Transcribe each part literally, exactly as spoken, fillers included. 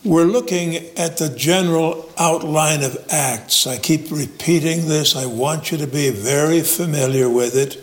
We're looking at the general outline of Acts. I keep repeating this. I want you to be very familiar with it.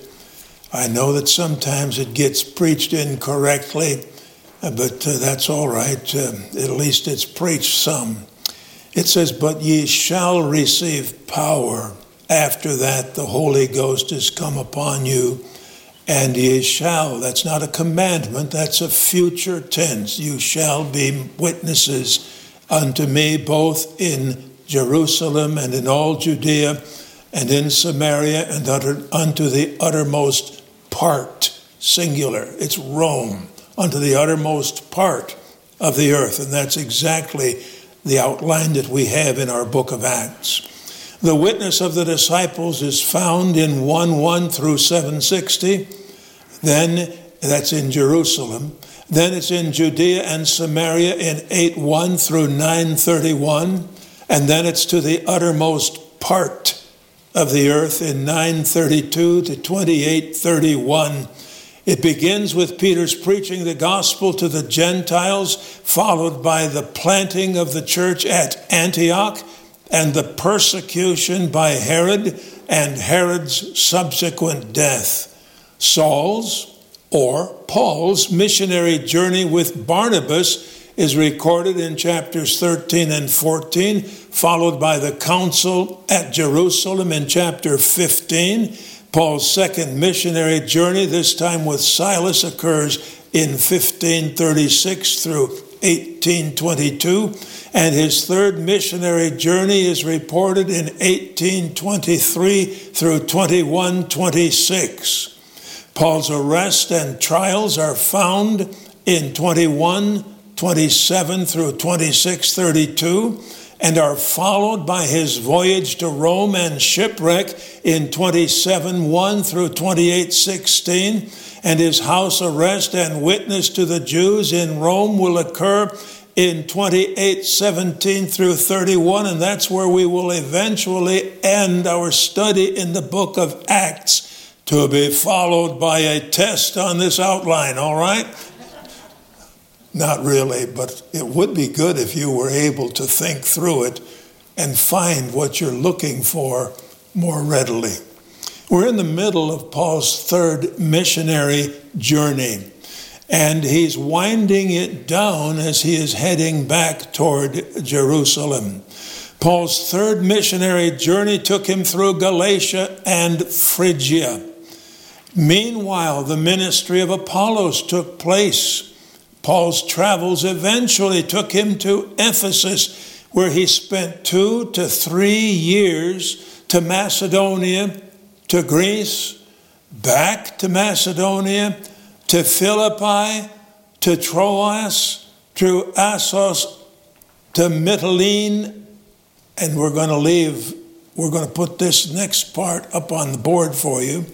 I know that sometimes it gets preached incorrectly, but uh, that's all right. Uh, at least it's preached some. It says, "But ye shall receive power. After that, the Holy Ghost is come upon you, and ye shall." That's not a commandment, that's a future tense. "You shall be witnesses unto me both in Jerusalem and in all Judea and in Samaria and unto the uttermost part," singular. It's Rome, "unto the uttermost part of the earth." And that's exactly the outline that we have in our book of Acts. The witness of the disciples is found in one one through seven sixty. Then that's in Jerusalem. Then it's in Judea and Samaria in eight one through nine thirty-one. And then it's to the uttermost part of the earth in nine thirty-two to twenty-eight thirty-one. It begins with Peter's preaching the gospel to the Gentiles, followed by the planting of the church at Antioch and the persecution by Herod and Herod's subsequent death. Saul's, or Paul's, missionary journey with Barnabas is recorded in chapters thirteen and fourteen, followed by the council at Jerusalem in chapter fifteen. Paul's second missionary journey, this time with Silas, occurs in fifteen thirty-six through eighteen twenty-two, and his third missionary journey is reported in eighteen twenty-three through twenty-one twenty-six. Paul's arrest and trials are found in twenty-one twenty-seven through twenty-six thirty-two, and are followed by his voyage to Rome and shipwreck in twenty-seven one through twenty-eight sixteen, and his house arrest and witness to the Jews in Rome will occur in twenty-eight seventeen through thirty-one, and that's where we will eventually end our study in the book of Acts, to be followed by a test on this outline, all right? Not really, but it would be good if you were able to think through it and find what you're looking for more readily. We're in the middle of Paul's third missionary journey, and he's winding it down as he is heading back toward Jerusalem. Paul's third missionary journey took him through Galatia and Phrygia. Meanwhile, the ministry of Apollos took place. Paul's travels eventually took him to Ephesus, where he spent two to three years, to Macedonia, to Greece, back to Macedonia, to Philippi, to Troas, to Assos, to Mytilene, and we're going to leave, we're going to put this next part up on the board for you,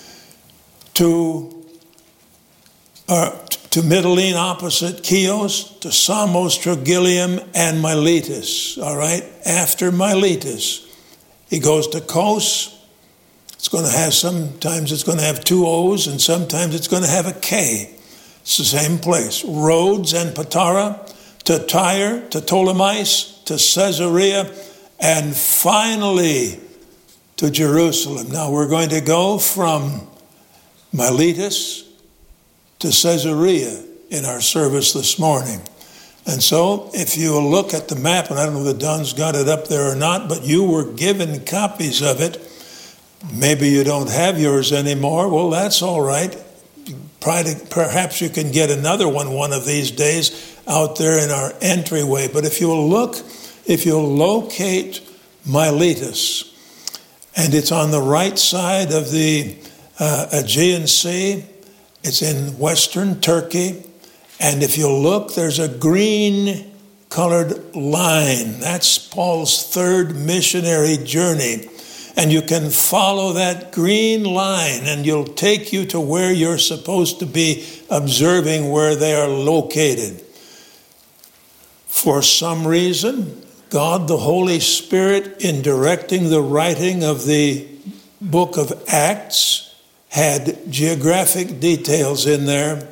to uh, to Mytilene opposite Chios, to Samos, Trogyllium, and Miletus. All right, after Miletus, he goes to Kos. It's going to have, sometimes it's going to have two O's, and sometimes it's going to have a K. It's the same place. Rhodes and Patara, to Tyre, to Ptolemais, to Caesarea, and finally to Jerusalem. Now we're going to go from Miletus to Caesarea in our service this morning. And so if you look at the map, and I don't know if Don's got it up there or not, but you were given copies of it. Maybe you don't have yours anymore. Well, that's all right. Perhaps you can get another one one of these days out there in our entryway. But if you'll look, if you'll locate Miletus, and it's on the right side of the uh, Aegean Sea, it's in western Turkey, and if you look, there's a green colored line. That's Paul's third missionary journey. And you can follow that green line, and you'll take you to where you're supposed to be observing where they are located. For some reason, God, the Holy Spirit, in directing the writing of the book of Acts, had geographic details in there,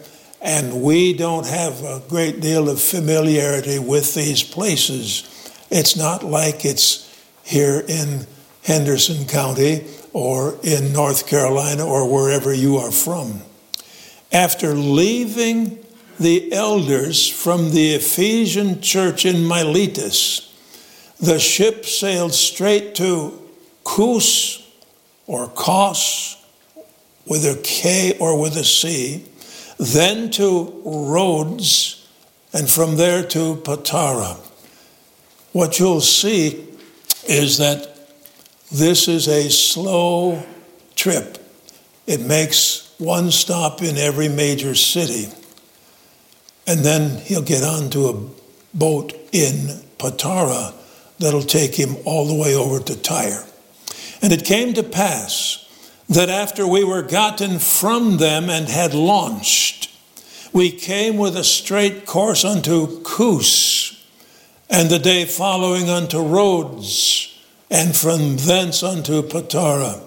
and we don't have a great deal of familiarity with these places. It's not like it's here in Henderson County or in North Carolina or wherever you are from. After leaving the elders from the Ephesian church in Miletus, the ship sailed straight to Kos or Kos with a K or with a C, then to Rhodes, and from there to Patara. What you'll see is that this is a slow trip. It makes one stop in every major city. And then he'll get onto a boat in Patara that'll take him all the way over to Tyre. And it came to pass that after we were gotten from them and had launched, we came with a straight course unto Kos, and the day following unto Rhodes, and from thence unto Patara.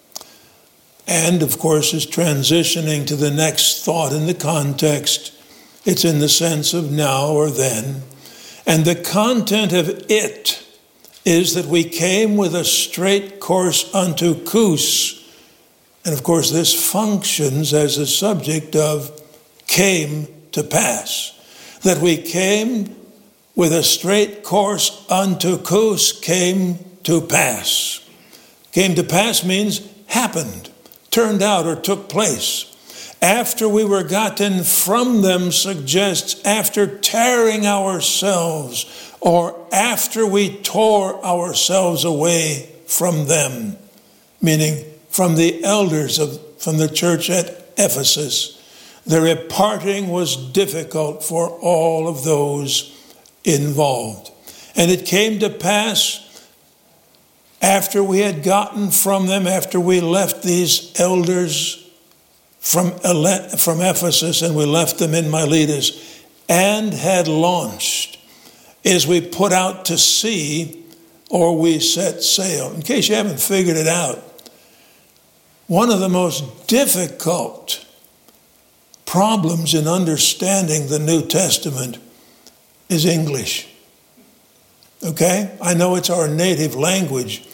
And, of course, is transitioning to the next thought in the context. It's in the sense of now or then. And the content of it is that we came with a straight course unto Kos. And, of course, this functions as a subject of came to pass. That we came with a straight course unto Kos came to pass. Came to pass means happened, turned out, or took place. After we were gotten from them suggests after tearing ourselves, or after we tore ourselves away from them, meaning from the elders of from the church at Ephesus. Their parting was difficult for all of those involved. And it came to pass after we had gotten from them, after we left these elders from, from Ephesus and we left them in Miletus and had launched, is we put out to sea or we set sail. In case you haven't figured it out, one of the most difficult problems in understanding the New Testament is English. Okay? I know it's our native language,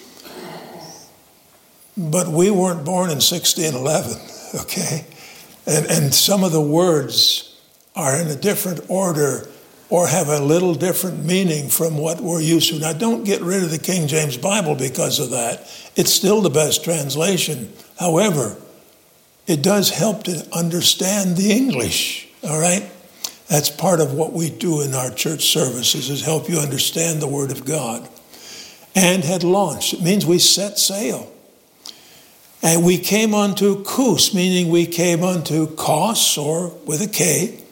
but we weren't born in sixteen eleven, okay? And, and some of the words are in a different order or have a little different meaning from what we're used to. Now, don't get rid of the King James Bible because of that. It's still the best translation. However, it does help to understand the English, all right? That's part of what we do in our church services, is help you understand the Word of God. And had launched. It means we set sail. And we came unto Kos, meaning we came unto Kos, or with a K,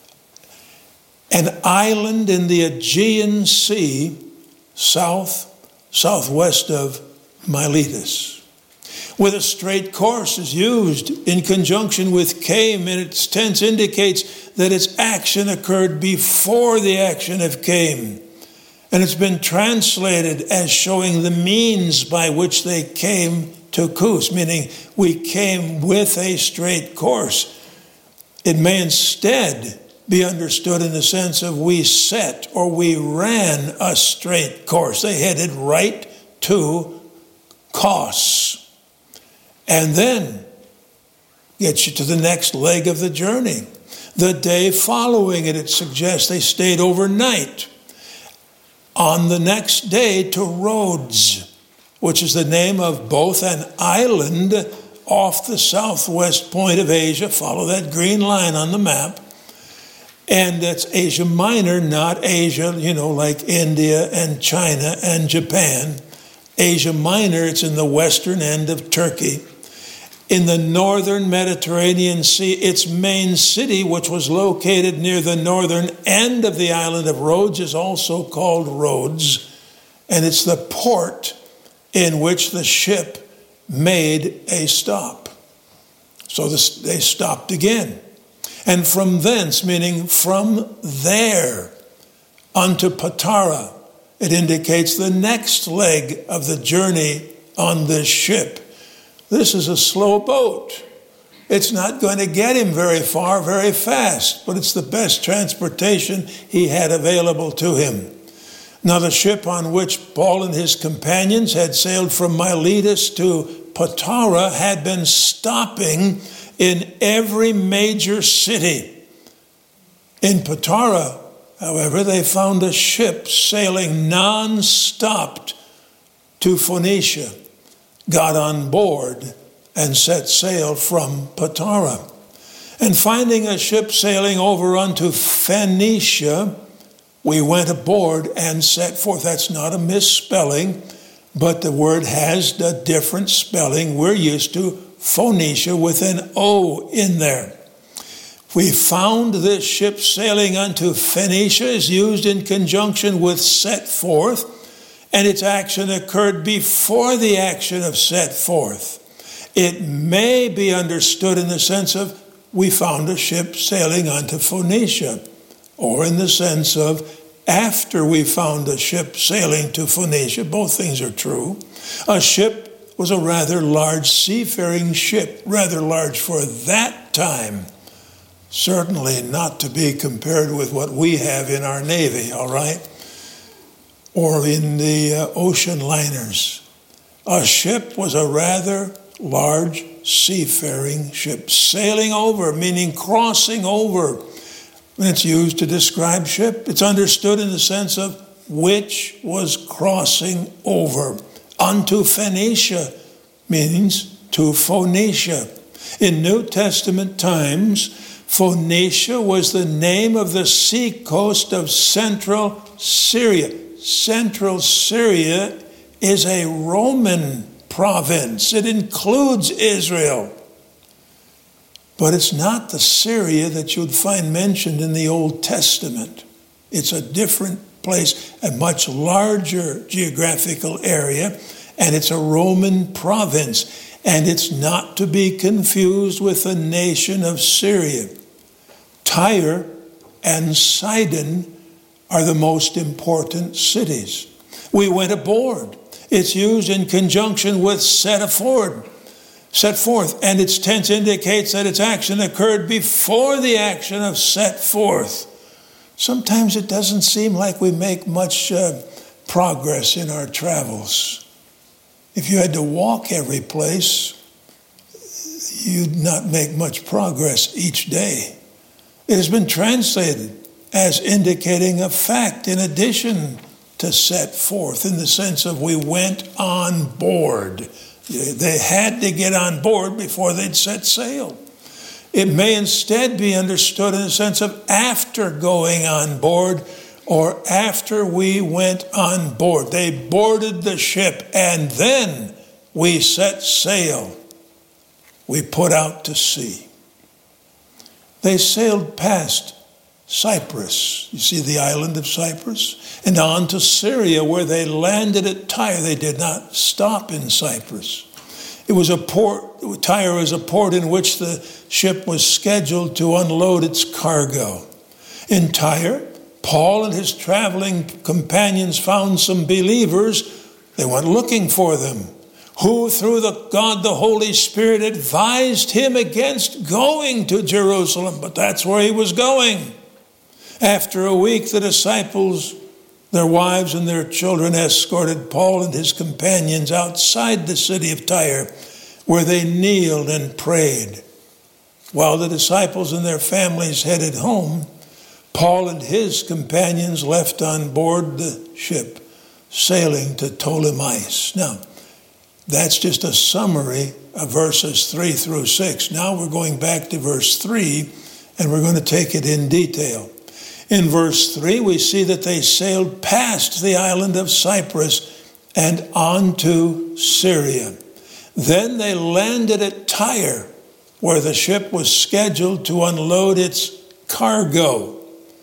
an island in the Aegean Sea, south, southwest of Miletus. With a straight course is used in conjunction with came, and its tense indicates that its action occurred before the action of came. And it's been translated as showing the means by which they came to Kos, meaning we came with a straight course. It may instead be understood in the sense of we set or we ran a straight course. They headed right to Kos. And then gets you to the next leg of the journey. The day following it, it suggests they stayed overnight. On the next day to Rhodes, which is the name of both an island off the southwest point of Asia. Follow that green line on the map. And that's Asia Minor, not Asia, you know, like India and China and Japan. Asia Minor, it's in the western end of Turkey. In the northern Mediterranean Sea, its main city, which was located near the northern end of the island of Rhodes, is also called Rhodes. And it's the port in which the ship made a stop. So this, they stopped again. And from thence, meaning from there, unto Patara, it indicates the next leg of the journey on this ship. This is a slow boat. It's not going to get him very far, very fast, but it's the best transportation he had available to him. Now, the ship on which Paul and his companions had sailed from Miletus to Patara had been stopping in every major city. In Patara, however, they found a ship sailing non-stop to Phoenicia, got on board, and set sail from Patara. And finding a ship sailing over unto Phoenicia, we went aboard and set forth. That's not a misspelling, but the word has a different spelling. We're used to Phoenicia with an O in there. We found this ship sailing unto Phoenicia is used in conjunction with set forth, and its action occurred before the action of set forth. It may be understood in the sense of we found a ship sailing unto Phoenicia, or in the sense of after we found a ship sailing to Phoenicia. Both things are true. A ship was a rather large seafaring ship, rather large for that time. Certainly not to be compared with what we have in our Navy, all right? Or in the uh, ocean liners. A ship was a rather large seafaring ship, sailing over, meaning crossing over. When it's used to describe ship, it's understood in the sense of which was crossing over. Unto Phoenicia means to Phoenicia. In New Testament times, Phoenicia was the name of the seacoast of central Syria. Central Syria is a Roman province. It includes Israel. But it's not the Syria that you'd find mentioned in the Old Testament. It's a different place, a much larger geographical area, and it's a Roman province. And it's not to be confused with the nation of Syria. Tyre and Sidon are the most important cities. We went aboard. It's used in conjunction with set forth, set forth, and its tense indicates that its action occurred before the action of set forth. Sometimes it doesn't seem like we make much uh, progress in our travels. If you had to walk every place, you'd not make much progress each day. It has been translated as indicating a fact in addition to set forth, in the sense of we went on board. They had to get on board before they'd set sail. It may instead be understood in the sense of after going on board, or after we went on board. They boarded the ship and then we set sail. We put out to sea. They sailed past Cyprus, you see the island of Cyprus, and on to Syria, where they landed at Tyre. They did not stop in Cyprus. It was a port, Tyre was a port in which the ship was scheduled to unload its cargo. In Tyre, Paul and his traveling companions found some believers. They went looking for them, who through the God, the Holy Spirit, advised him against going to Jerusalem, but that's where he was going. After a week, the disciples, their wives and their children, escorted Paul and his companions outside the city of Tyre, where they kneeled and prayed. While the disciples and their families headed home, Paul and his companions left on board the ship, sailing to Ptolemais. Now, that's just a summary of verses three through six. Now we're going back to verse three, and we're going to take it in detail. In verse three, we see that they sailed past the island of Cyprus and on to Syria. Then they landed at Tyre, where the ship was scheduled to unload its cargo.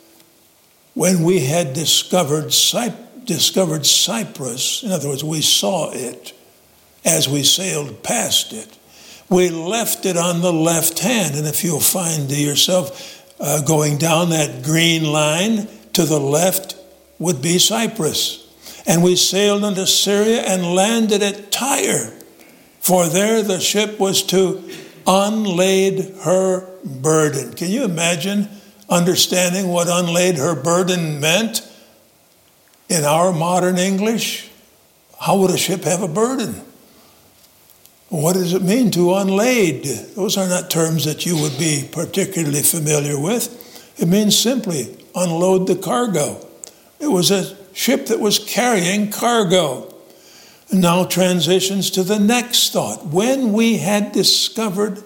When we had discovered, Cyp- discovered Cyprus, in other words, we saw it as we sailed past it, we left it on the left hand. And if you'll find yourself Uh, going down that green line, to the left would be Cyprus. And we sailed into Syria and landed at Tyre, for there the ship was to unlaid her burden. Can you imagine understanding what unlaid her burden meant in our modern English? How would a ship have a burden? What does it mean to unlaid? Those are not terms that you would be particularly familiar with. It means simply unload the cargo. It was a ship that was carrying cargo. And now transitions to the next thought. When we had discovered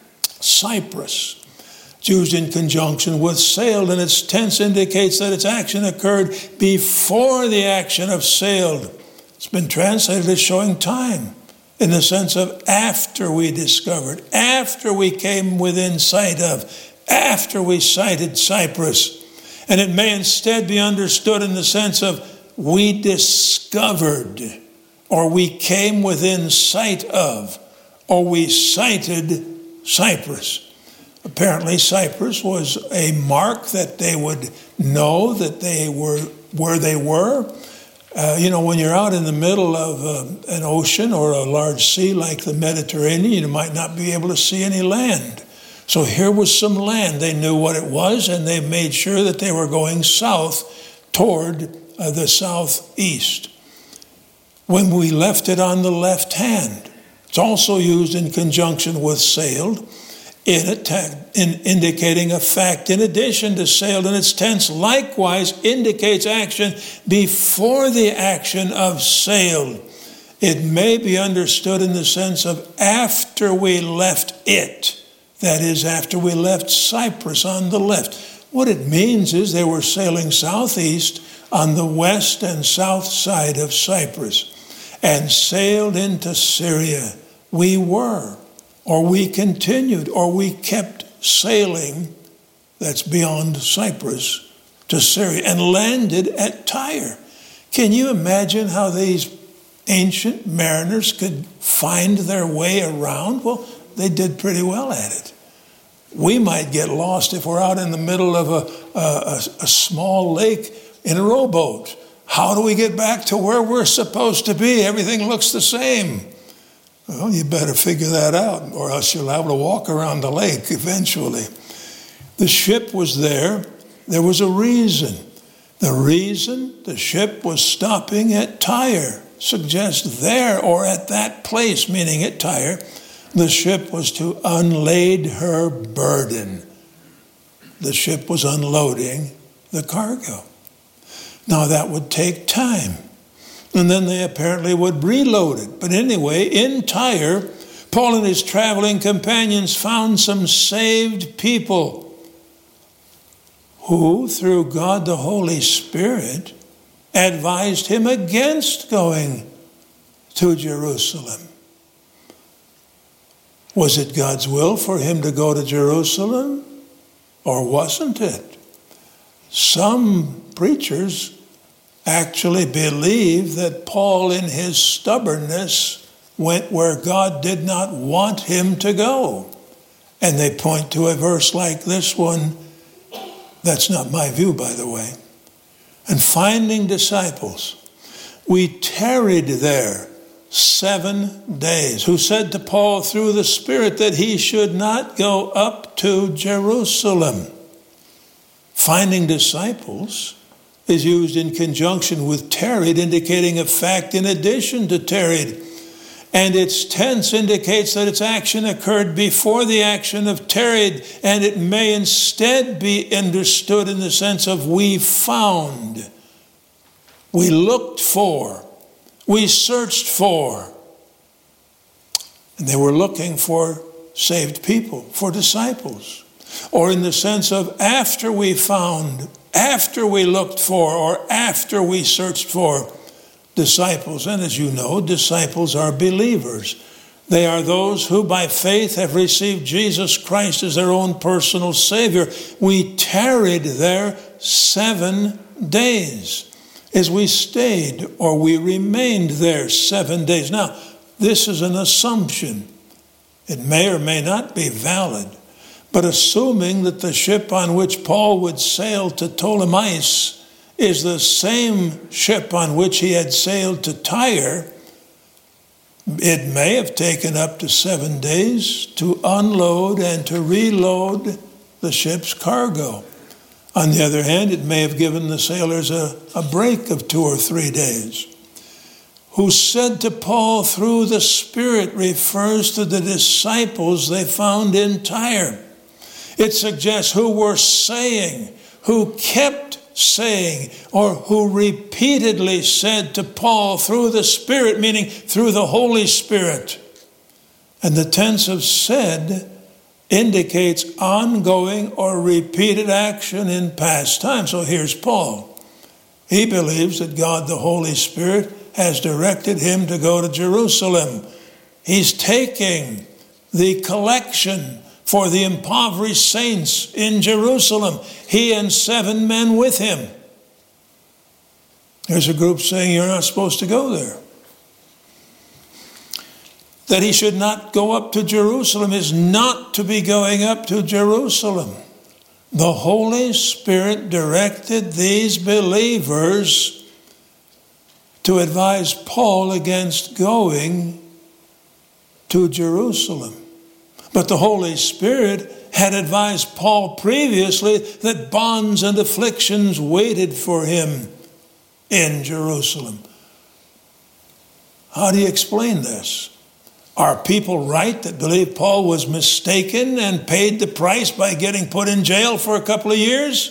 Cyprus, it's used in conjunction with sailed, and its tense indicates that its action occurred before the action of sailed. It's been translated as showing time, in the sense of after we discovered, after we came within sight of, after we sighted Cyprus. And it may instead be understood in the sense of we discovered, or we came within sight of, or we sighted Cyprus. Apparently Cyprus was a mark that they would know that they were where they were. Uh, you know, when you're out in the middle of uh, an ocean or a large sea like the Mediterranean, you might not be able to see any land. So here was some land. They knew what it was, and they made sure that they were going south toward uh, the southeast. When we left it on the left hand, it's also used in conjunction with sailed, in, attack, in indicating a fact. In addition to sailed in its tense, likewise indicates action before the action of sailed. It may be understood in the sense of after we left it. That is, after we left Cyprus on the left. What it means is they were sailing southeast on the west and south side of Cyprus and sailed into Syria. We were, or we continued, or we kept sailing, that's beyond Cyprus, to Syria, and landed at Tyre. Can you imagine how these ancient mariners could find their way around? Well, they did pretty well at it. We might get lost if we're out in the middle of a, a, a small lake in a rowboat. How do we get back to where we're supposed to be? Everything looks the same. Well, you better figure that out, or else you'll have to walk around the lake eventually. The ship was there. There was a reason. The reason the ship was stopping at Tyre suggests there or at that place, meaning at Tyre, the ship was to unlade her burden. The ship was unloading the cargo. Now that would take time. And then they apparently would reload it. But anyway, in Tyre, Paul and his traveling companions found some saved people who, through God the Holy Spirit, advised him against going to Jerusalem. Was it God's will for him to go to Jerusalem, or wasn't it? Some preachers actually believe that Paul, in his stubbornness, went where God did not want him to go. And they point to a verse like this one. That's not my view, by the way. And finding disciples, we tarried there seven days, who said to Paul through the Spirit that he should not go up to Jerusalem. Finding disciples is used in conjunction with tarried, indicating a fact in addition to tarried. And its tense indicates that its action occurred before the action of tarried, and it may instead be understood in the sense of we found, we looked for, we searched for. And they were looking for saved people, for disciples. Or in the sense of after we found, after we looked for, or after we searched for disciples. And as you know, disciples are believers. They are those who by faith have received Jesus Christ as their own personal Savior. We tarried there seven days as we stayed, or we remained there seven days. Now, this is an assumption. It may or may not be valid. But assuming that the ship on which Paul would sail to Ptolemais is the same ship on which he had sailed to Tyre, It may have taken up to seven days to unload and to reload the ship's cargo. On the other hand, it may have given the sailors a, a break of two or three days. Who said to Paul through the Spirit refers to the disciples they found in Tyre. It suggests who were saying, who kept saying, or who repeatedly said to Paul through the Spirit, meaning through the Holy Spirit. And the tense of said indicates ongoing or repeated action in past time. So here's Paul. He believes that God, the Holy Spirit, has directed him to go to Jerusalem. He's taking the collection for the impoverished saints in Jerusalem. He and seven men with him. There's a group saying you're not supposed to go there. That he should not go up to Jerusalem is not to be going up to Jerusalem. The Holy Spirit directed these believers to advise Paul against going to Jerusalem. But the Holy Spirit had advised Paul previously that bonds and afflictions waited for him in Jerusalem. How do you explain this? Are people right that believe Paul was mistaken and paid the price by getting put in jail for a couple of years?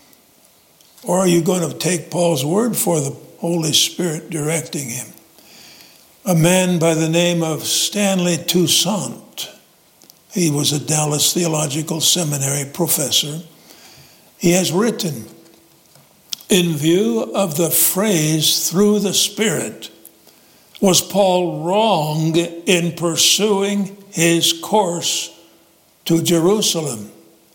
Or are you going to take Paul's word for the Holy Spirit directing him? A man by the name of Stanley Toussaint, he was a Dallas Theological Seminary professor. He has written, in view of the phrase through the Spirit, was Paul wrong in pursuing his course to Jerusalem?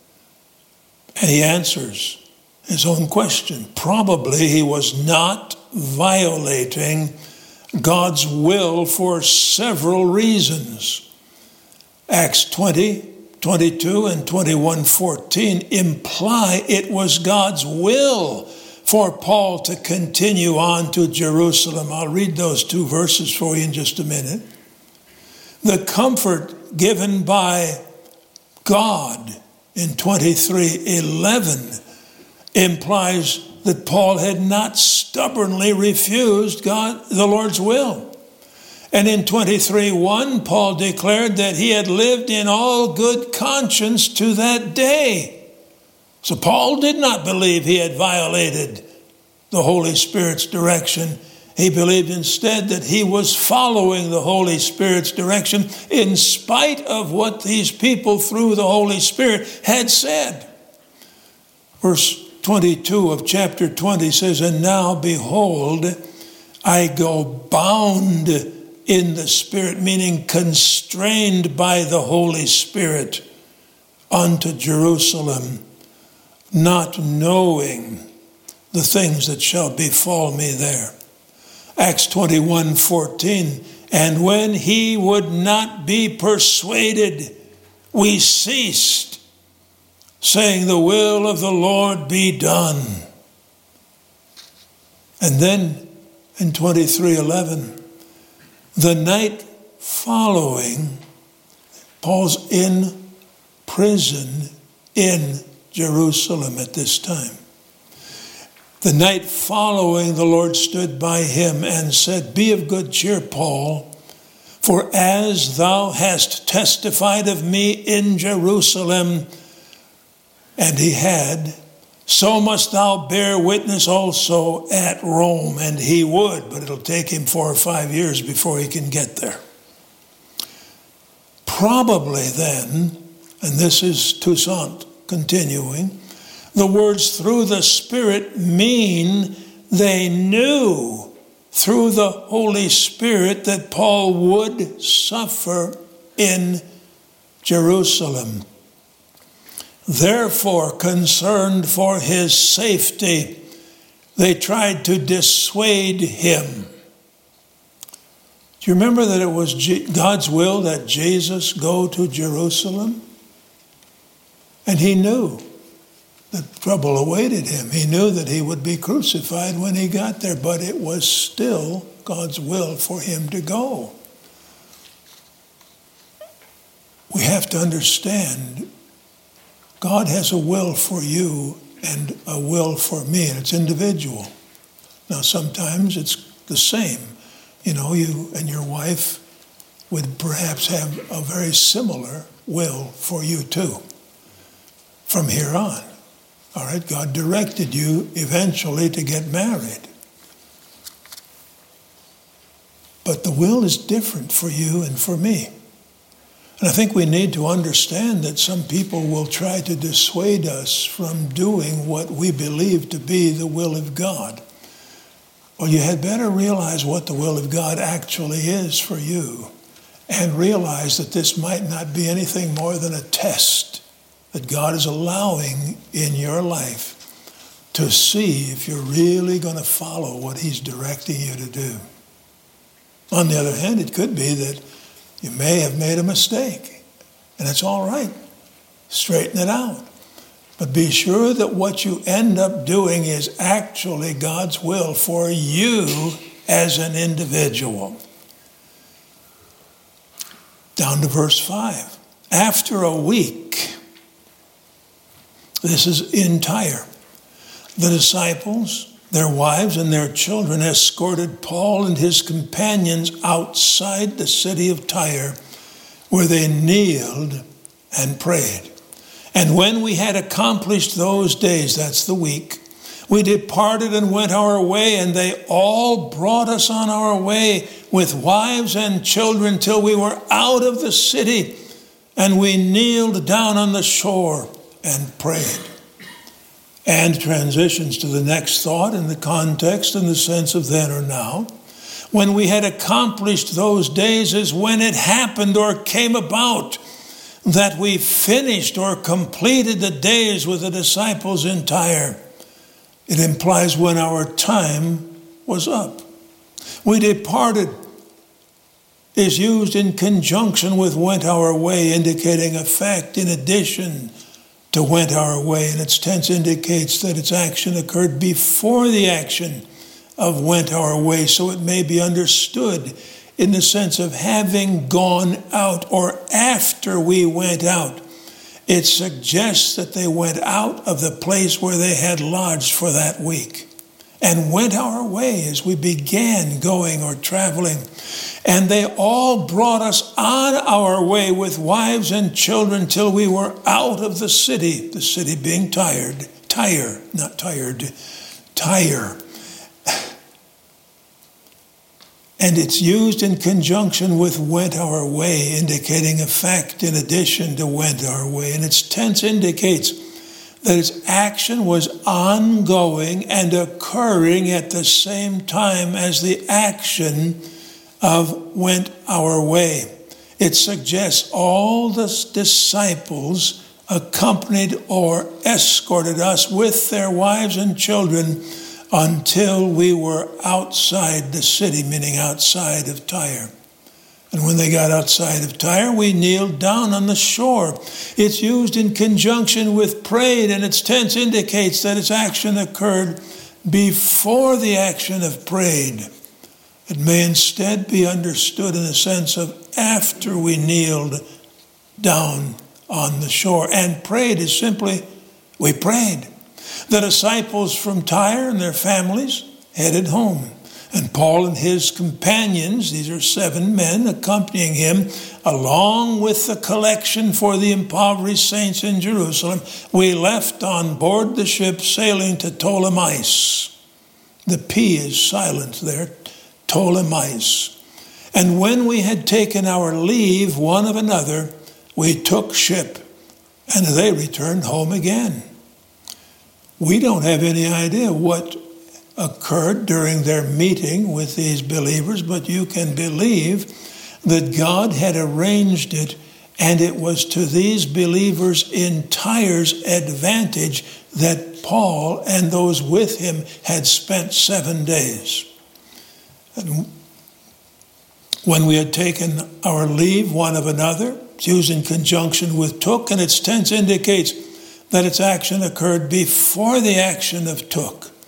And he answers his own question. Probably he was not violating God's will for several reasons. Acts twenty, twenty-two, and twenty-one fourteen imply it was God's will for Paul to continue on to Jerusalem. I'll read those two verses for you in just a minute. The comfort given by God in twenty-three eleven implies that Paul had not stubbornly refused God, the Lord's will. And in twenty-three one, Paul declared that he had lived in all good conscience to that day. So Paul did not believe he had violated the Holy Spirit's direction. He believed instead that he was following the Holy Spirit's direction in spite of what these people through the Holy Spirit had said. Verse twenty-two of chapter twenty says, "And now behold, I go bound in the Spirit," meaning constrained by the Holy Spirit, unto Jerusalem, not knowing the things that shall befall me there. Acts twenty-one fourteen, "And when he would not be persuaded, we ceased, saying, the will of the Lord be done." And then in twenty-three eleven, the night following, Paul's in prison in Jerusalem at this time. The night following, the Lord stood by him and said, "Be of good cheer, Paul, for as thou hast testified of me in Jerusalem," and he had, "so must thou bear witness also at Rome." And he would, but it'll take him four or five years before he can get there. Probably then, and this is Toussaint continuing, the words "through the Spirit" mean they knew through the Holy Spirit that Paul would suffer in Jerusalem. Therefore, concerned for his safety, they tried to dissuade him. Do you remember that it was God's will that Jesus go to Jerusalem? And he knew that trouble awaited him. He knew that he would be crucified when he got there, but it was still God's will for him to go. we have to understand God has a will for you and a will for me, and it's individual. Now, sometimes it's the same. You know, you and your wife would perhaps have a very similar will for you too from here on. All right, God directed you eventually to get married. But the will is different for you and for me. And I think we need to understand that some people will try to dissuade us from doing what we believe to be the will of God. Well, you had better realize what the will of God actually is for you, and realize that this might not be anything more than a test that God is allowing in your life to see if you're really going to follow what he's directing you to do. On the other hand, it could be that you may have made a mistake, and it's all right. Straighten it out. But be sure that what you end up doing is actually God's will for you as an individual. Down to verse five. After a week, this is in Tyre, the disciples, their wives, and their children escorted Paul and his companions outside the city of Tyre, where they kneeled and prayed. And when we had accomplished those days, that's the week, we departed and went our way, and they all brought us on our way with wives and children till we were out of the city, and we kneeled down on the shore and prayed. And transitions to the next thought in the context in the sense of then or now. When we had accomplished those days is when it happened or came about that we finished or completed the days with the disciples in Tyre. It implies when our time was up. We departed is used in conjunction with went our way, indicating a fact in addition to went our way. And its tense indicates that its action occurred before the action of went our way, so it may be understood in the sense of having gone out or after we went out. It suggests that they went out of the place where they had lodged for that week and went our way as we began going or traveling. And they all brought us on our way with wives and children till we were out of the city, the city being tired, Tyre, not tired, Tyre. And it's used in conjunction with went our way, indicating a fact in addition to went our way. And its tense indicates that its action was ongoing and occurring at the same time as the action of went our way. It suggests all the disciples accompanied or escorted us with their wives and children until we were outside the city, meaning outside of Tyre. And when they got outside of Tyre, we kneeled down on the shore. It's used in conjunction with prayed, and its tense indicates that its action occurred before the action of prayed. It may instead be understood in the sense of after we kneeled down on the shore. And prayed is simply, we prayed. The disciples from Tyre and their families headed home. And Paul and his companions, these are seven men accompanying him, along with the collection for the impoverished saints in Jerusalem, we left on board the ship sailing to Ptolemais. The P is silent there, Ptolemais. And when we had taken our leave one of another, we took ship, and they returned home again. We don't have any idea what occurred during their meeting with these believers, but you can believe that God had arranged it, and it was to these believers in Tyre's advantage that Paul and those with him had spent seven days. And when we had taken our leave one of another, it's used in conjunction with took, and its tense indicates that its action occurred before the action of took.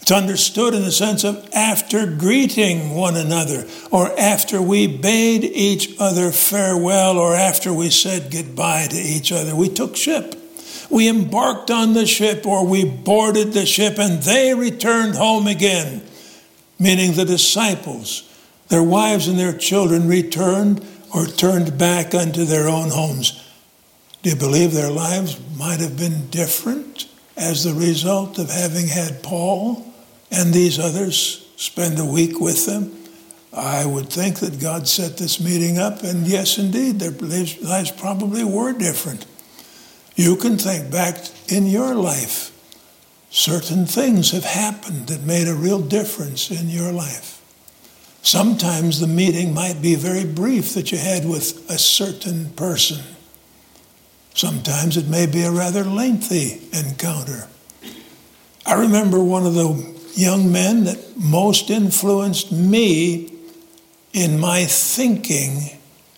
It's understood in the sense of after greeting one another, or after we bade each other farewell, or after we said goodbye to each other. We took ship. We embarked on the ship, or we boarded the ship, and they returned home again, meaning the disciples. Their wives and their children returned or turned back unto their own homes. Do you believe their lives might have been different as the result of having had Paul and these others spend a week with them? I would think that God set this meeting up, and yes, indeed, their lives probably were different. You can think back in your life. Certain things have happened that made a real difference in your life. Sometimes the meeting might be very brief that you had with a certain person. Sometimes it may be a rather lengthy encounter. I remember one of the young men that most influenced me in my thinking.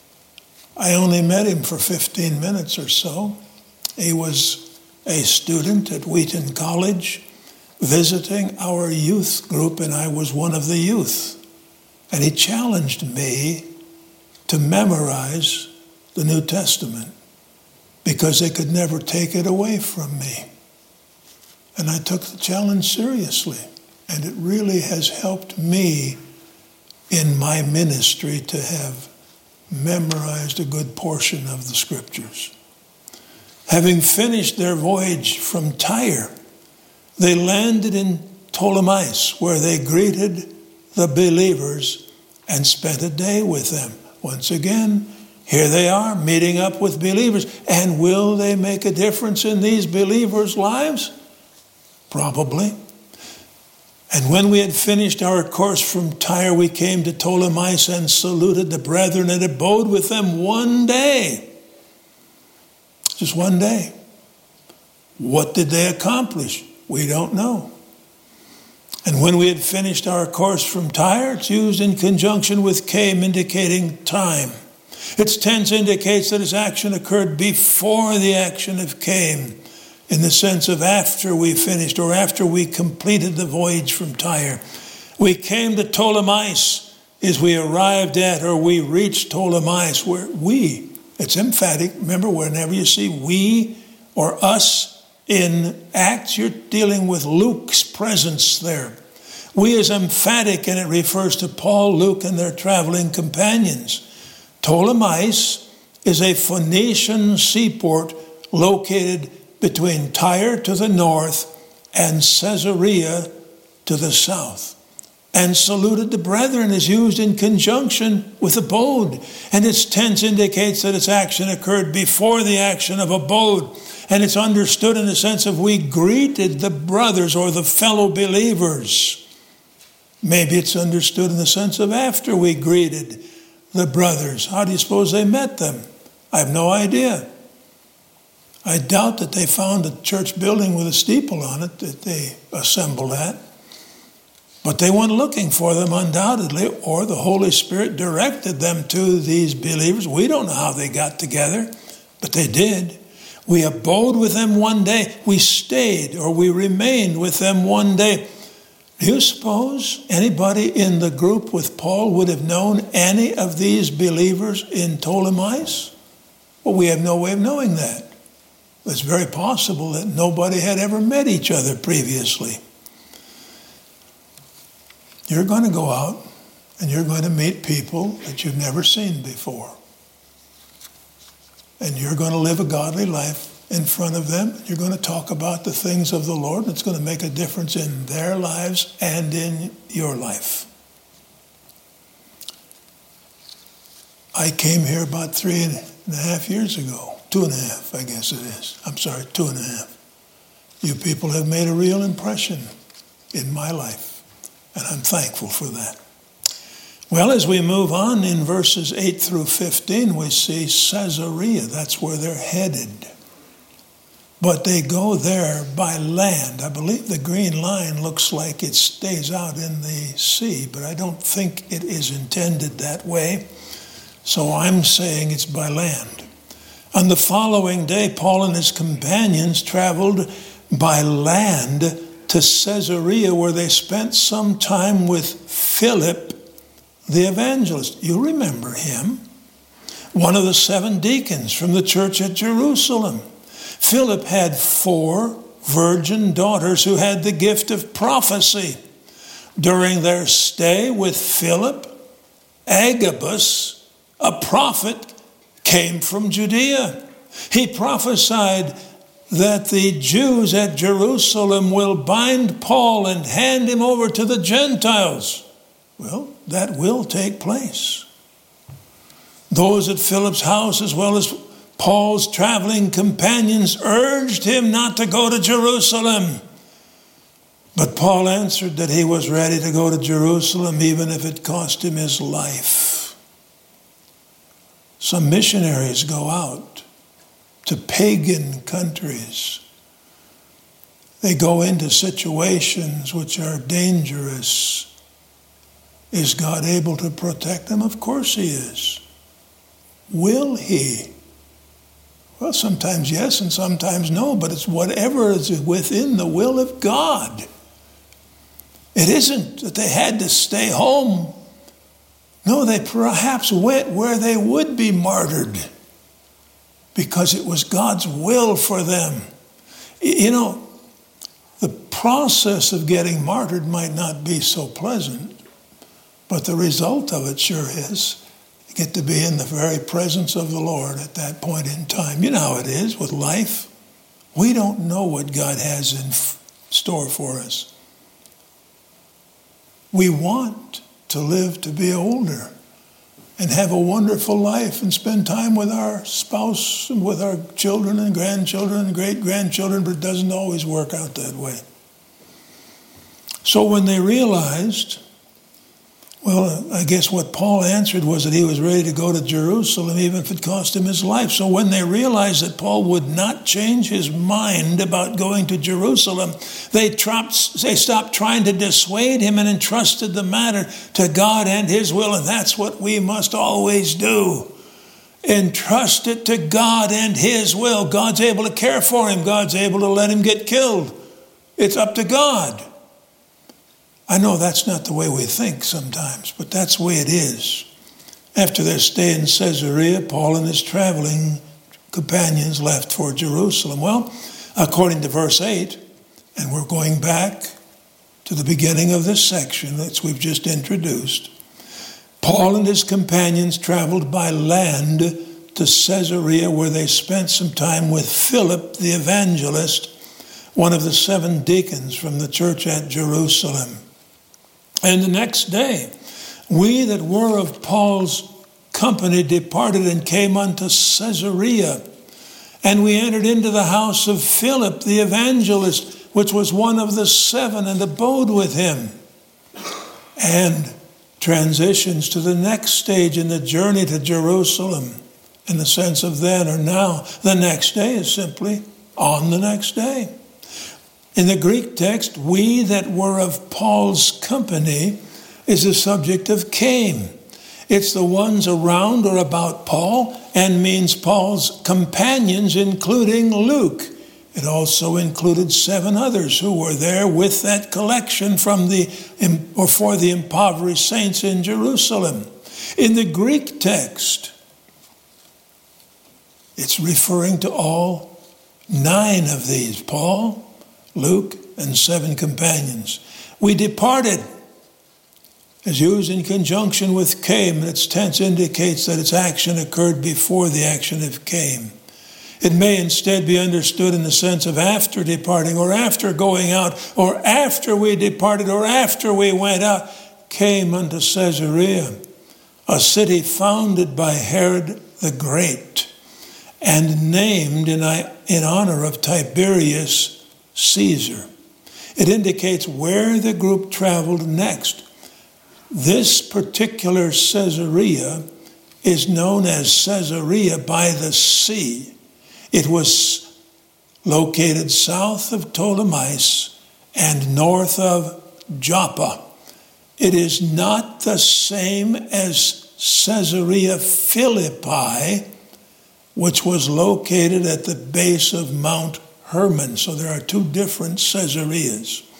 I only met him for fifteen minutes or so. He was a student at Wheaton College visiting our youth group, and I was one of the youth. And he challenged me to memorize the New Testament because they could never take it away from me. And I took the challenge seriously, and it really has helped me in my ministry to have memorized a good portion of the scriptures. Having finished their voyage from Tyre, they landed in Ptolemais, where they greeted the believers and spent a day with them. Once again, here they are meeting up with believers. And will they make a difference in these believers' lives? Probably. And when we had finished our course from Tyre, we came to Ptolemais and saluted the brethren and abode with them one day. Just one day. What did they accomplish? We don't know. And when we had finished our course from Tyre, it's used in conjunction with came, indicating time. Its tense indicates that its action occurred before the action of came, in the sense of after we finished or after we completed the voyage from Tyre. We came to Ptolemais as we arrived at or we reached Ptolemais, where we, it's emphatic. Remember, whenever you see we or us in Acts, you're dealing with Luke's presence there. We is emphatic, and it refers to Paul, Luke, and their traveling companions. Ptolemais is a Phoenician seaport located between Tyre to the north and Caesarea to the south. And saluted the brethren is used in conjunction with abode. And its tense indicates that its action occurred before the action of abode. And it's understood in the sense of we greeted the brothers or the fellow believers. Maybe it's understood in the sense of after we greeted the brothers. How do you suppose they met them? I have no idea. I doubt that they found a church building with a steeple on it that they assembled at. But they went looking for them undoubtedly, or the Holy Spirit directed them to these believers. We don't know how they got together, but they did. We abode with them one day. We stayed or we remained with them one day. Do you suppose anybody in the group with Paul would have known any of these believers in Ptolemais? Well, we have no way of knowing that. It's very possible that nobody had ever met each other previously. You're going to go out and you're going to meet people that you've never seen before. And you're going to live a godly life in front of them. You're going to talk about the things of the Lord. It's going to make a difference in their lives and in your life. I came here about three and a half years ago. Two and a half, I guess it is. I'm sorry, two and a half. You people have made a real impression in my life. And I'm thankful for that. Well, as we move on in verses eight through fifteen, we see Caesarea. That's where they're headed. But they go there by land. I believe the green line looks like it stays out in the sea, but I don't think it is intended that way. So I'm saying it's by land. On the following day, Paul and his companions traveled by land to Caesarea, where they spent some time with Philip the evangelist. You remember him, one of the seven deacons from the church at Jerusalem. Philip had four virgin daughters who had the gift of prophecy. During their stay with Philip, Agabus, a prophet, came from Judea. He prophesied that the Jews at Jerusalem will bind Paul and hand him over to the Gentiles. Well, that will take place. Those at Philip's house, as well as Paul's traveling companions, urged him not to go to Jerusalem. But Paul answered that he was ready to go to Jerusalem, even if it cost him his life. Some missionaries go out to pagan countries. They go into situations which are dangerous. Is God able to protect them? Of course he is. Will he? Well, sometimes yes and sometimes no, but it's whatever is within the will of God. It isn't that they had to stay home. No, they perhaps went where they would be martyred because it was God's will for them. You know, the process of getting martyred might not be so pleasant, but the result of it sure is. You get to be in the very presence of the Lord at that point in time. You know how it is with life. We don't know what God has in store for us. We want to live to be older and have a wonderful life and spend time with our spouse and with our children and grandchildren and great-grandchildren, but it doesn't always work out that way. So when they realized, well, I guess what Paul answered was that he was ready to go to Jerusalem, even if it cost him his life. So when they realized that Paul would not change his mind about going to Jerusalem, they, dropped, they stopped trying to dissuade him and entrusted the matter to God and his will. And that's what we must always do. Entrust it to God and his will. God's able to care for him. God's able to let him get killed. It's up to God. I know that's not the way we think sometimes, but that's the way it is. After their stay in Caesarea, Paul and his traveling companions left for Jerusalem. Well, according to verse eight, and we're going back to the beginning of this section that we've just introduced, Paul and his companions traveled by land to Caesarea, where they spent some time with Philip the evangelist, one of the seven deacons from the church at Jerusalem. And the next day, we that were of Paul's company departed and came unto Caesarea. And we entered into the house of Philip the evangelist, which was one of the seven, and abode with him. And transitions to the next stage in the journey to Jerusalem, in the sense of then or now. The next day is simply on the next day. In the Greek text, we that were of Paul's company is the subject of came. It's the ones around or about Paul and means Paul's companions, including Luke. It also included seven others who were there with that collection from the or for the impoverished saints in Jerusalem. In the Greek text, it's referring to all nine of these, Paul, Luke, and seven companions. We departed, as used in conjunction with came, and its tense indicates that its action occurred before the action of came. It may instead be understood in the sense of after departing, or after going out, or after we departed, or after we went out, came unto Caesarea, a city founded by Herod the Great, and named in, in honor of Tiberius Caesar. It indicates where the group traveled next. This particular Caesarea is known as Caesarea by the sea. It was located south of Ptolemais and north of Joppa. It is not the same as Caesarea Philippi, which was located at the base of Mount Hermon. So there are two different Caesareas.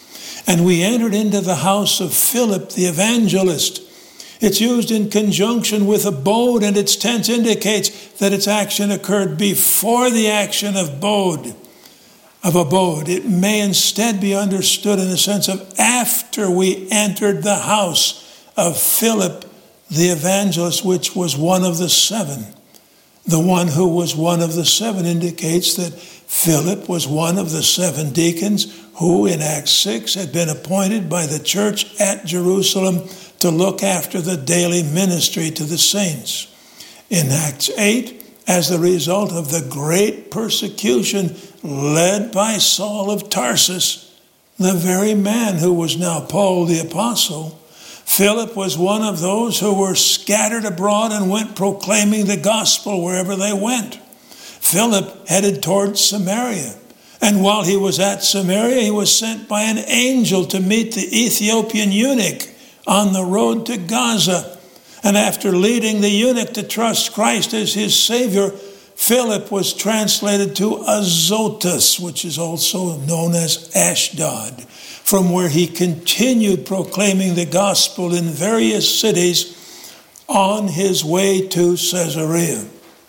And we entered into the house of Philip the evangelist. It's used in conjunction with abode, and its tense indicates that its action occurred before the action of abode. Of abode. It may instead be understood in the sense of after we entered the house of Philip the evangelist, which was one of the seven. The one who was one of the seven indicates that Philip was one of the seven deacons who in Acts six had been appointed by the church at Jerusalem to look after the daily ministry to the saints. In Acts eight, as the result of the great persecution led by Saul of Tarsus, the very man who was now Paul the Apostle, Philip was one of those who were scattered abroad and went proclaiming the gospel wherever they went. Philip headed towards Samaria. And while he was at Samaria, he was sent by an angel to meet the Ethiopian eunuch on the road to Gaza. And after leading the eunuch to trust Christ as his Savior, Philip was translated to Azotus, which is also known as Ashdod, from where he continued proclaiming the gospel in various cities on his way to Caesarea.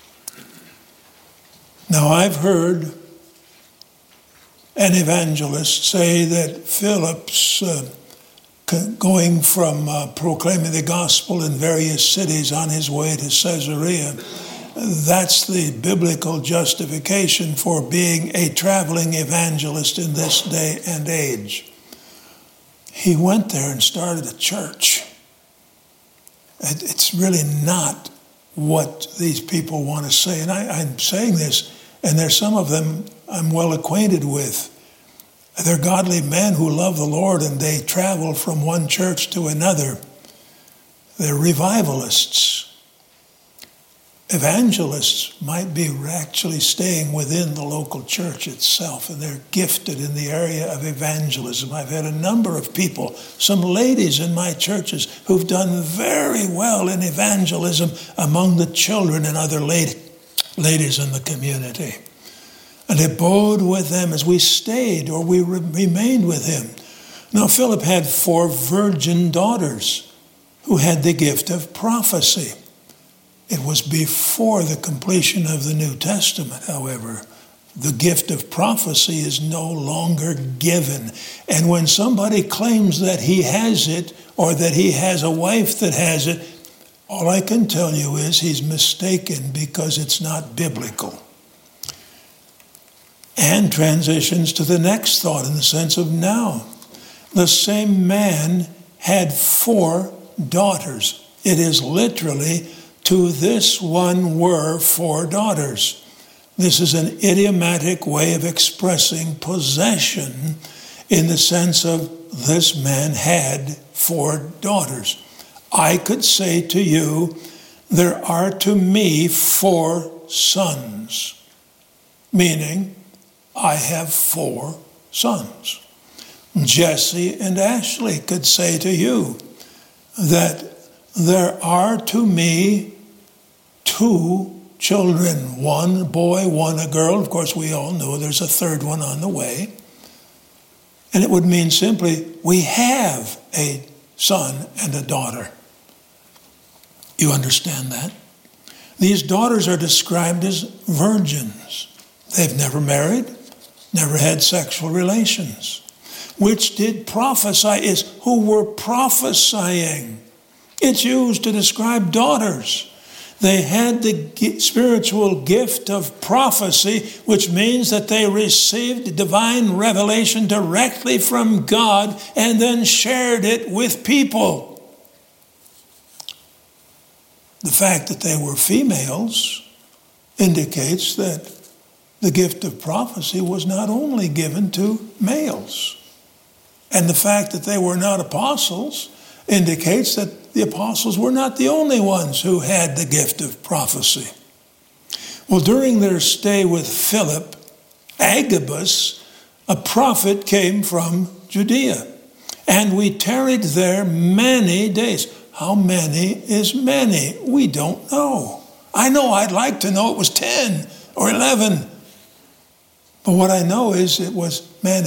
Now, I've heard an evangelist say that Philip's uh, going from uh, proclaiming the gospel in various cities on his way to Caesarea, that's the biblical justification for being a traveling evangelist in this day and age. He went there and started a church. It's really not what these people want to say. And I, I'm saying this, and there's some of them I'm well acquainted with. They're godly men who love the Lord, and they travel from one church to another. They're revivalists. Evangelists might be actually staying within the local church itself, and they're gifted in the area of evangelism. I've had a number of people, some ladies in my churches, who've done very well in evangelism among the children and other lady, ladies in the community. And abode with them as we stayed or we re- remained with him. Now, Philip had four virgin daughters who had the gift of prophecy. It was before the completion of the New Testament, however. The gift of prophecy is no longer given. And when somebody claims that he has it or that he has a wife that has it, all I can tell you is he's mistaken because it's not biblical. And transitions to the next thought in the sense of now. The same man had four daughters. It is literally, to this one were four daughters. This is an idiomatic way of expressing possession in the sense of this man had four daughters. I could say to you, there are to me four sons, meaning I have four sons. Jesse and Ashley could say to you that there are to me two children, one boy, one a girl. Of course, we all know there's a third one on the way. And it would mean simply, we have a son and a daughter. You understand that? These daughters are described as virgins. They've never married, never had sexual relations. Which did prophesy is who were prophesying. It's used to describe daughters. They had the spiritual gift of prophecy, which means that they received divine revelation directly from God and then shared it with people. The fact that they were females indicates that the gift of prophecy was not only given to males. And the fact that they were not apostles indicates that the apostles were not the only ones who had the gift of prophecy. Well, during their stay with Philip, Agabus, a prophet, came from Judea. And we tarried there many days. How many is many? We don't know. I know I'd like to know it was ten or eleven. But what I know is it was many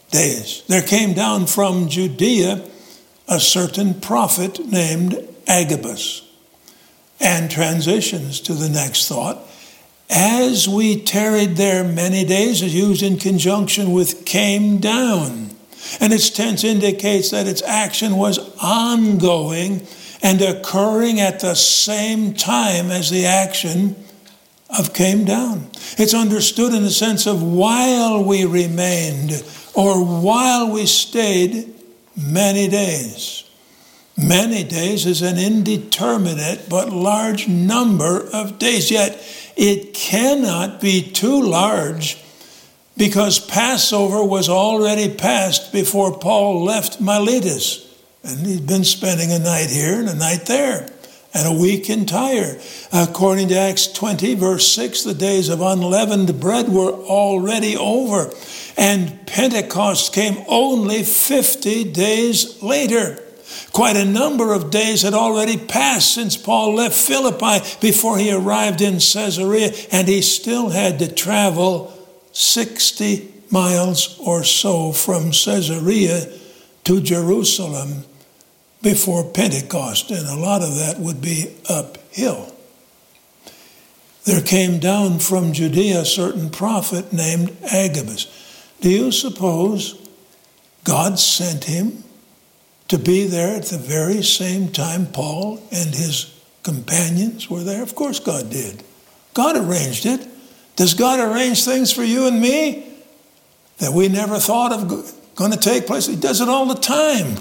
days. There came down from Judea a certain prophet named Agabus. And transitions to the next thought. As we tarried there many days, is used in conjunction with came down. And its tense indicates that its action was ongoing and occurring at the same time as the action of came down. It's understood in the sense of while we remained or while we stayed many days. Many days is an indeterminate but large number of days, yet it cannot be too large because Passover was already passed before Paul left Miletus. And he'd been spending a night here and a night there and a week in Tyre. According to Acts twenty, verse six, the days of unleavened bread were already over, and Pentecost came only fifty days later. Quite a number of days had already passed since Paul left Philippi before he arrived in Caesarea, and he still had to travel sixty miles or so from Caesarea to Jerusalem before Pentecost, and a lot of that would be uphill. There came down from Judea a certain prophet named Agabus. Do you suppose God sent him to be there at the very same time Paul and his companions were there? Of course God did. God arranged it. Does God arrange things for you and me that we never thought of going to take place? He does it all the time.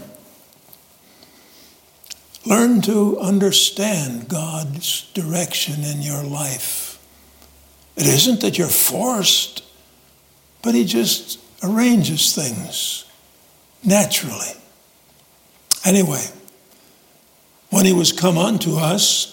Learn to understand God's direction in your life. It isn't that you're forced, but he just arranges things naturally. Anyway, when he was come unto us,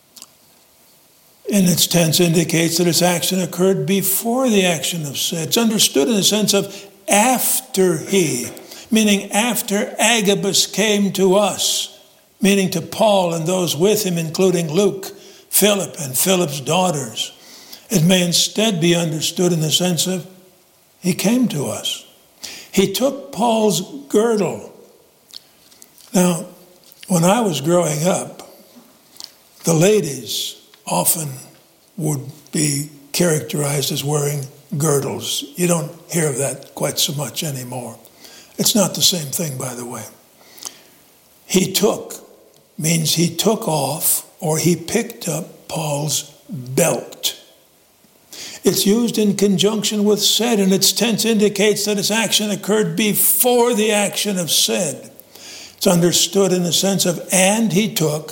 in its tense indicates that its action occurred before the action of sin. It's understood in the sense of after he, meaning after Agabus came to us, meaning to Paul and those with him, including Luke, Philip, and Philip's daughters. It may instead be understood in the sense of he came to us. He took Paul's girdle. Now, when I was growing up, the ladies often would be characterized as wearing girdles. You don't hear of that quite so much anymore. It's not the same thing, by the way. He took means he took off or he picked up Paul's belt. It's used in conjunction with said, and its tense indicates that its action occurred before the action of said. It's understood in the sense of and he took.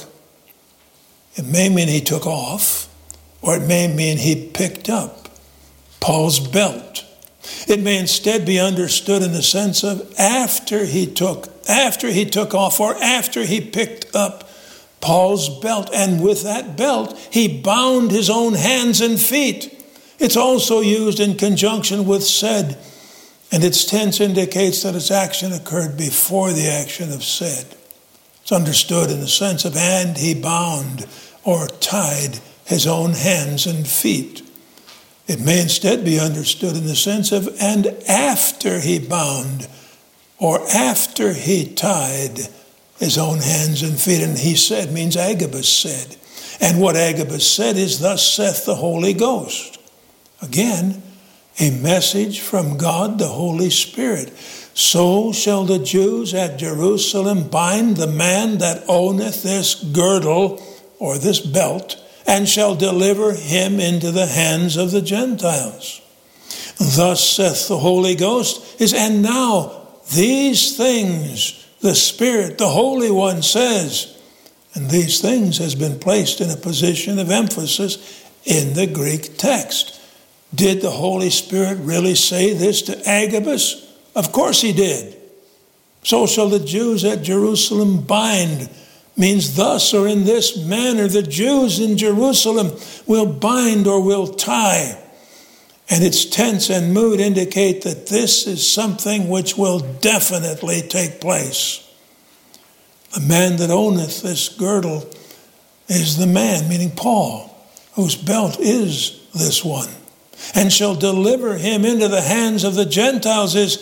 It may mean he took off, or it may mean he picked up Paul's belt. It may instead be understood in the sense of after he took, after he took off, or after he picked up Paul's belt. And with that belt, he bound his own hands and feet. It's also used in conjunction with said, and its tense indicates that its action occurred before the action of said. It's understood in the sense of and he bound or tied his own hands and feet. It may instead be understood in the sense of and after he bound or after he tied his own hands and feet. And he said means Agabus said. And what Agabus said is, thus saith the Holy Ghost. Again, a message from God, the Holy Spirit. So shall the Jews at Jerusalem bind the man that owneth this girdle or this belt, and shall deliver him into the hands of the Gentiles. Thus saith the Holy Ghost is, and now these things the Spirit, the Holy One says, and these things has been placed in a position of emphasis in the Greek text. Did the Holy Spirit really say this to Agabus? Of course he did. So shall the Jews at Jerusalem bind, means thus or in this manner the Jews in Jerusalem will bind or will tie. And its tense and mood indicate that this is something which will definitely take place. The man that owneth this girdle is the man, meaning Paul, whose belt is this one, and shall deliver him into the hands of the Gentiles is,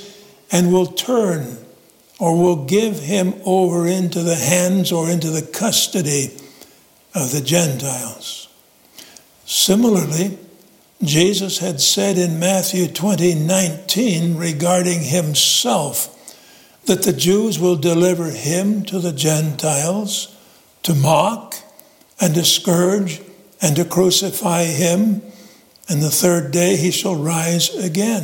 and will turn or will give him over into the hands or into the custody of the Gentiles. Similarly, Jesus had said in Matthew twenty nineteen regarding himself that the Jews will deliver him to the Gentiles to mock and to scourge and to crucify him, and the third day he shall rise again.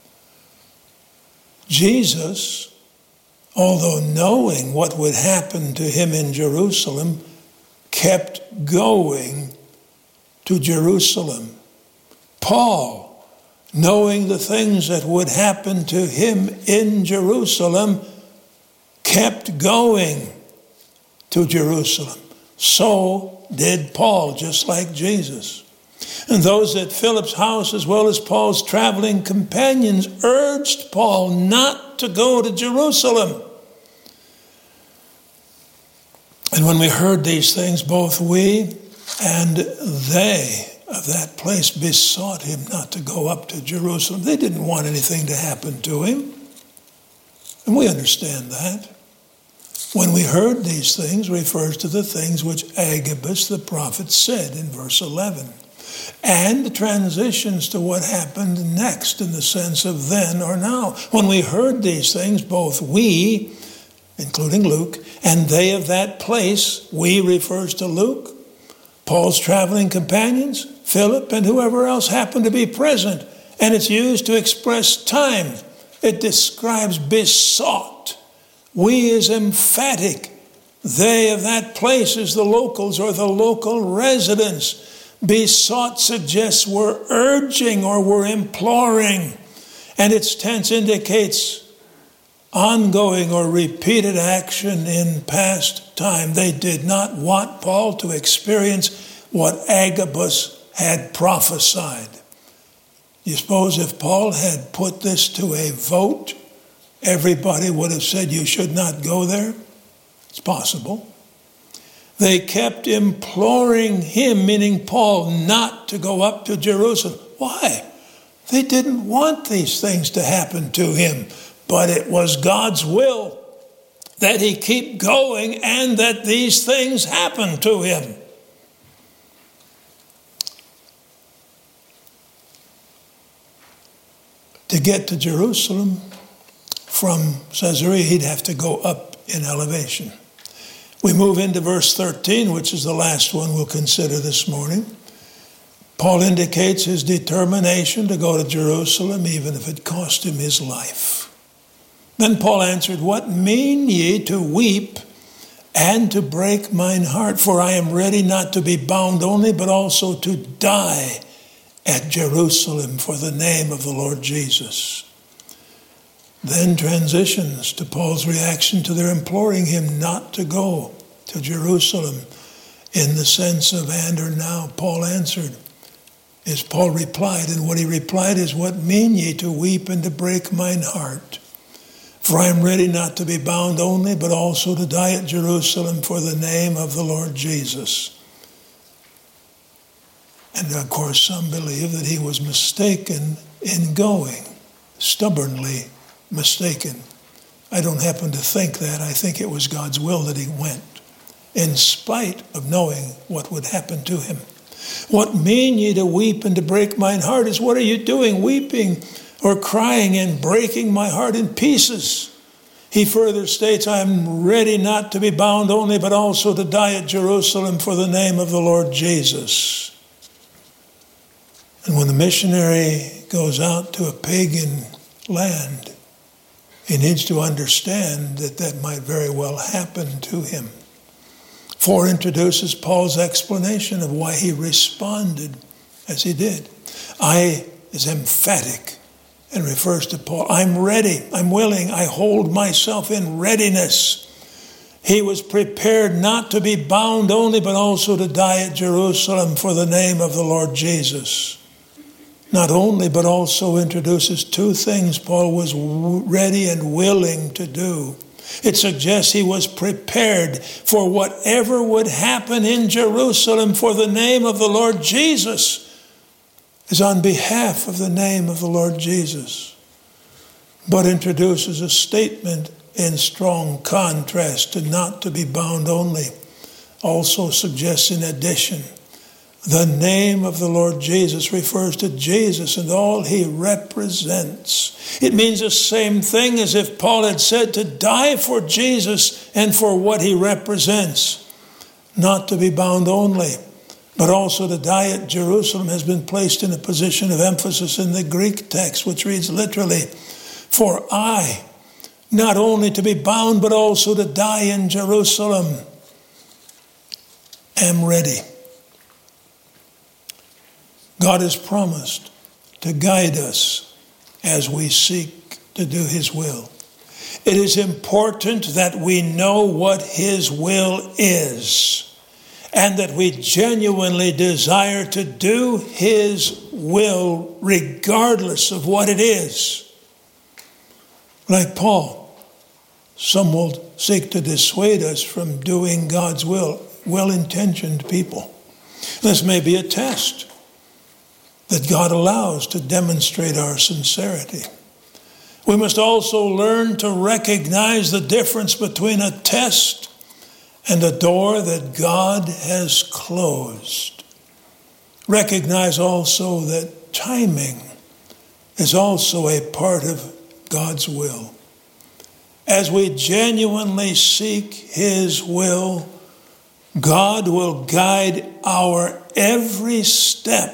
Jesus, although knowing what would happen to him in Jerusalem, kept going to Jerusalem. Paul, knowing the things that would happen to him in Jerusalem, kept going to Jerusalem. So did Paul, just like Jesus. And those at Philip's house, as well as Paul's traveling companions, urged Paul not to go to Jerusalem. And when we heard these things, both we and they of that place besought him not to go up to Jerusalem. They didn't want anything to happen to him. And we understand that. When we heard these things refers to the things which Agabus the prophet said in verse eleven. And transitions to what happened next in the sense of then or now. When we heard these things, both we, including Luke, and they of that place, we refers to Luke, Paul's traveling companions, Philip, and whoever else happened to be present. And it's used to express time. It describes besought. We is emphatic. They of that place is the locals or the local residents. Besought suggests we're urging or we're imploring. And its tense indicates ongoing or repeated action in past time. They did not want Paul to experience what Agabus had prophesied. You suppose if Paul had put this to a vote, everybody would have said you should not go there? It's possible. They kept imploring him, meaning Paul, not to go up to Jerusalem. Why? They didn't want these things to happen to him, but it was God's will that he keep going and that these things happen to him. To get to Jerusalem from Caesarea, he'd have to go up in elevation. We move into verse thirteen, which is the last one we'll consider this morning. Paul indicates his determination to go to Jerusalem, even if it cost him his life. Then Paul answered, "What mean ye to weep and to break mine heart? For I am ready not to be bound only, but also to die at Jerusalem for the name of the Lord Jesus." Then transitions to Paul's reaction to their imploring him not to go to Jerusalem in the sense of and or now. Paul answered, as Paul replied, and what he replied is, "What mean ye to weep and to break mine heart? For I am ready not to be bound only, but also to die at Jerusalem for the name of the Lord Jesus." And of course, some believe that he was mistaken in going, stubbornly mistaken. I don't happen to think that. I think it was God's will that he went, in spite of knowing what would happen to him. What mean ye to weep and to break mine heart is, what are you doing, weeping or crying and breaking my heart in pieces? He further states, I am ready not to be bound only, but also to die at Jerusalem for the name of the Lord Jesus. And when the missionary goes out to a pagan land, he needs to understand that that might very well happen to him. four introduces Paul's explanation of why he responded as he did. I is emphatic and refers to Paul. I'm ready. I'm willing. I hold myself in readiness. He was prepared not to be bound only, but also to die at Jerusalem for the name of the Lord Jesus. Not only, but also introduces two things Paul was ready and willing to do. It suggests he was prepared for whatever would happen in Jerusalem for the name of the Lord Jesus, is on behalf of the name of the Lord Jesus. but introduces a statement in strong contrast to not to be bound only, also suggests in addition, the name of the Lord Jesus refers to Jesus and all he represents. It means the same thing as if Paul had said to die for Jesus and for what he represents. Not to be bound only, but also to die at Jerusalem has been placed in a position of emphasis in the Greek text, which reads literally, for I, not only to be bound, but also to die in Jerusalem, am ready. God has promised to guide us as we seek to do his will. It is important that we know what his will is and that we genuinely desire to do his will regardless of what it is. Like Paul, some will seek to dissuade us from doing God's will, well-intentioned people. This may be a test that God allows to demonstrate our sincerity. We must also learn to recognize the difference between a test and a door that God has closed. Recognize also that timing is also a part of God's will. As we genuinely seek his will, God will guide our every step,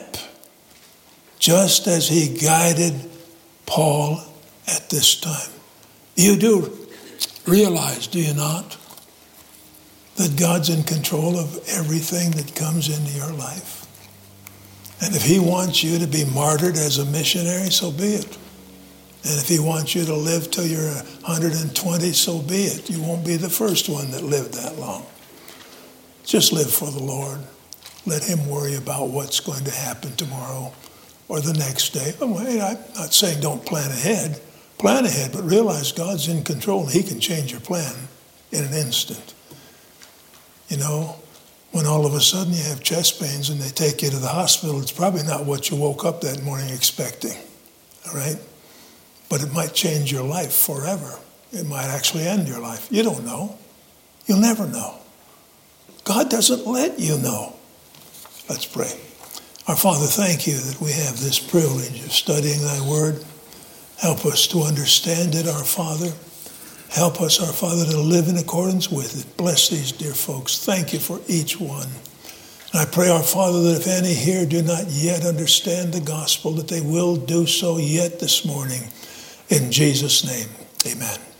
just as he guided Paul at this time. You do realize, do you not, that God's in control of everything that comes into your life? And if he wants you to be martyred as a missionary, so be it. And if he wants you to live till you're one hundred twenty, so be it. You won't be the first one that lived that long. Just live for the Lord. Let him worry about what's going to happen tomorrow or the next day. I'm not saying don't plan ahead. Plan ahead, but realize God's in control and he can change your plan in an instant. You know, when all of a sudden you have chest pains and they take you to the hospital, it's probably not what you woke up that morning expecting, all right? But it might change your life forever. It might actually end your life. You don't know. You'll never know. God doesn't let you know. Let's pray. Our Father, thank you that we have this privilege of studying thy word. Help us to understand it, our Father. Help us, our Father, to live in accordance with it. Bless these dear folks. Thank you for each one. And I pray, our Father, that if any here do not yet understand the gospel, that they will do so yet this morning. In Jesus' name, amen.